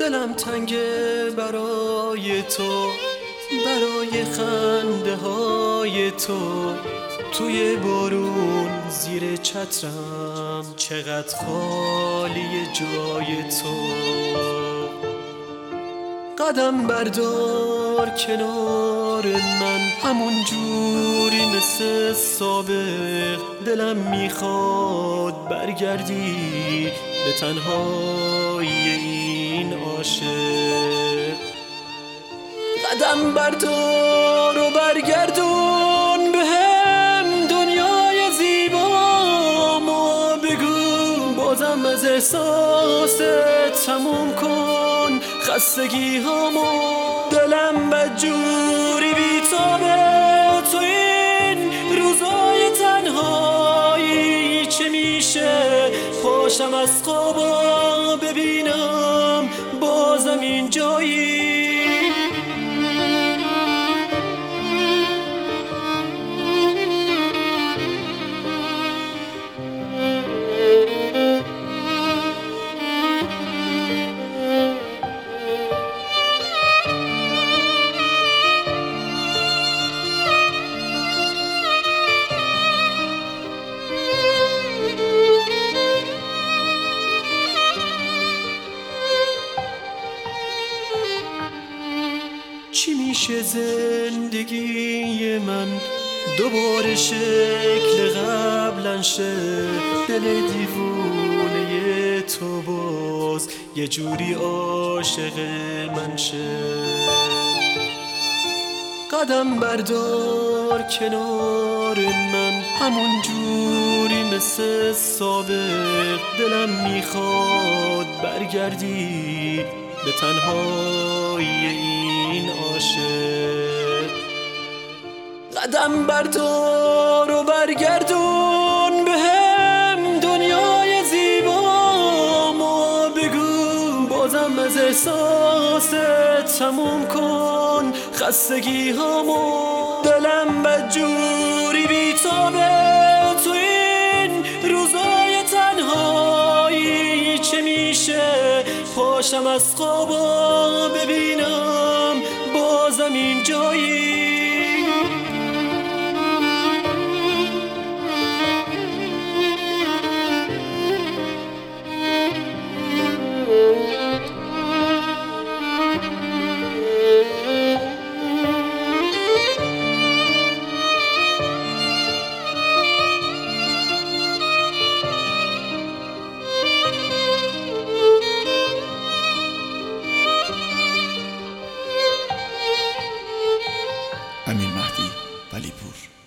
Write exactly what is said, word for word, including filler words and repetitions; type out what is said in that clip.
دلم تنگه برای تو، برای خنده های تو، توی بارون زیر چترم چقدر خالی جای تو. قدم بردار کنار من، همون جوری مثل سابق، دلم میخواد برگردی به تنهایی این عاشق. قدم بردار و برگردون بهم دنیای زیبامو، بگو بازم از احساست تموم کن خستگی هامو. دلم بدجوری بیتابه تو این روزای تنهایی، چه میشه پاشم از خوابا ببینم بازم این جایی. چی میشه زندگی من دوباره شکل قبلن شه، دل دیوونه تو باز یه جوری عاشق من شه. قدم بردار کنار من، همون جوری مثل سابق، دلم میخواد برگردی به تنهایی این عاشق. قدم بردار و برگردون بهم دنیای زیبامو، بگو بازم از احساست تموم کن خستگی هامو. دلم بدجوری بیتابه تو این روزای تنهایی، چه میشه پاشم از خوابا ببینم بازم این جایی. امیر مهدی ولیپور.